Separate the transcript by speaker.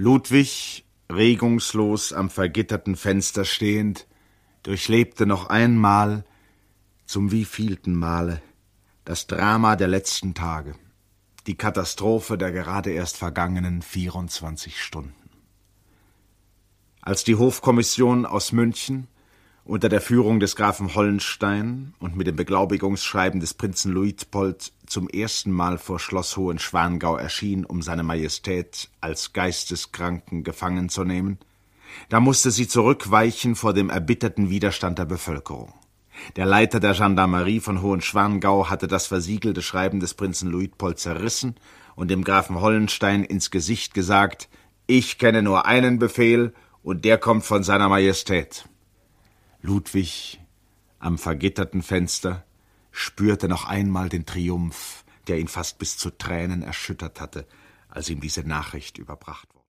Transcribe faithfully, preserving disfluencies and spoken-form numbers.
Speaker 1: Ludwig, regungslos am vergitterten Fenster stehend, durchlebte noch einmal, zum wievielten Male, das Drama der letzten Tage, die Katastrophe der gerade erst vergangenen vierundzwanzig Stunden. Als die Hofkommission aus München unter der Führung des Grafen Hollenstein und mit dem Beglaubigungsschreiben des Prinzen Luitpold zum ersten Mal vor Schloss Hohenschwangau erschien, um seine Majestät als Geisteskranken gefangen zu nehmen, da musste sie zurückweichen vor dem erbitterten Widerstand der Bevölkerung. Der Leiter der Gendarmerie von Hohenschwangau hatte das versiegelte Schreiben des Prinzen Luitpold zerrissen und dem Grafen Hollenstein ins Gesicht gesagt: »Ich kenne nur einen Befehl, und der kommt von seiner Majestät.« Ludwig, am vergitterten Fenster, spürte noch einmal den Triumph, der ihn fast bis zu Tränen erschüttert hatte, als ihm diese Nachricht überbracht wurde.